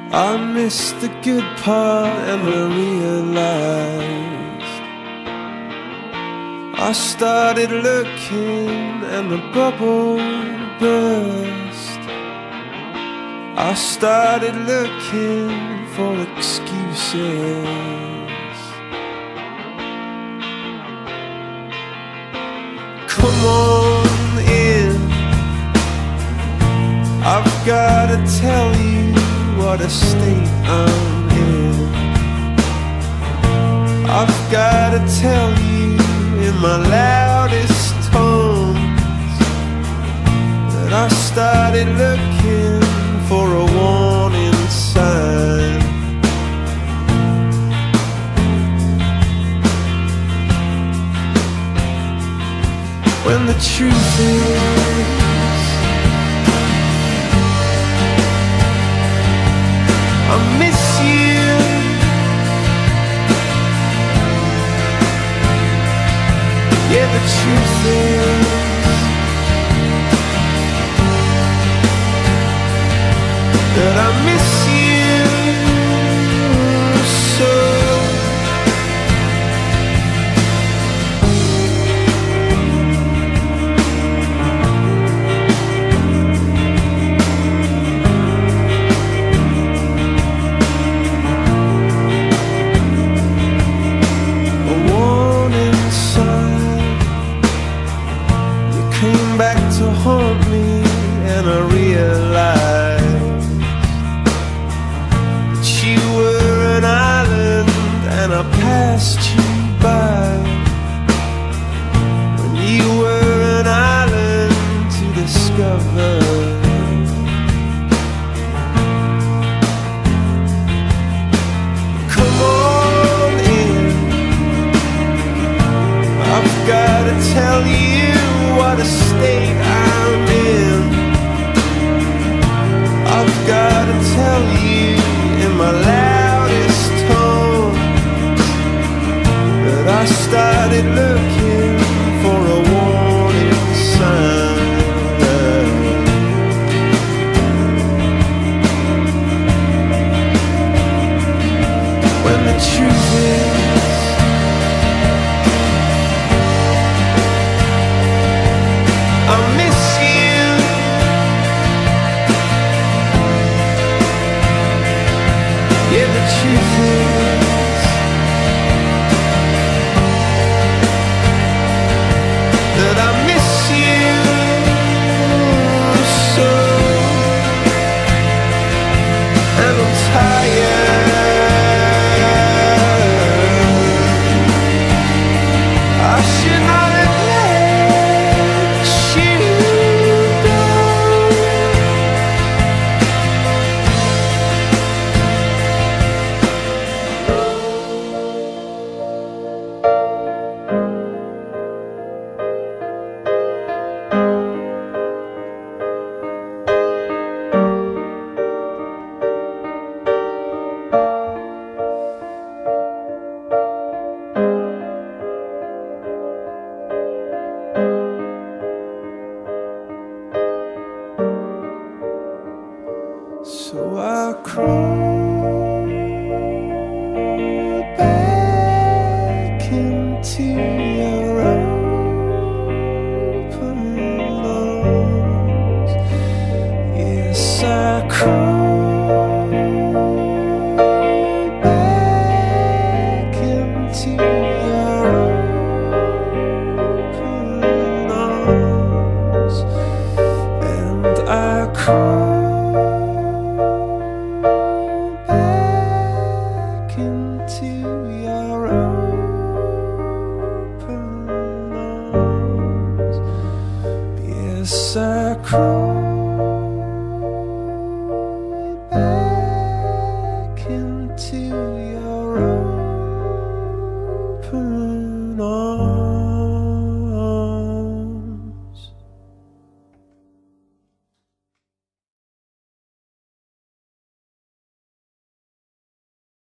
I missed the good part and I realized I started looking and the bubble burst. I started looking for excuses. Come on in, I've gotta tell you what a state I'm in. I've gotta tell you in my loudest tones that I started looking for a warning sign. When the truth is I miss you. Yeah, the truth is that I miss you so. Came back to haunt me, and I realized that you were an island and I passed you by when you were an island to discover. Come on in, I've gotta tell you what a state I'm in. I've gotta tell you in my loudest tones that I started looking for a warning sign. When the truth is I miss you. Yeah, the truth is that I miss you so, and I'm tired. I should not have let you go. So I crawl back into your open arms. Yes, I crawl back into your open arms, and I crawl into your open arms. Yes, I crawl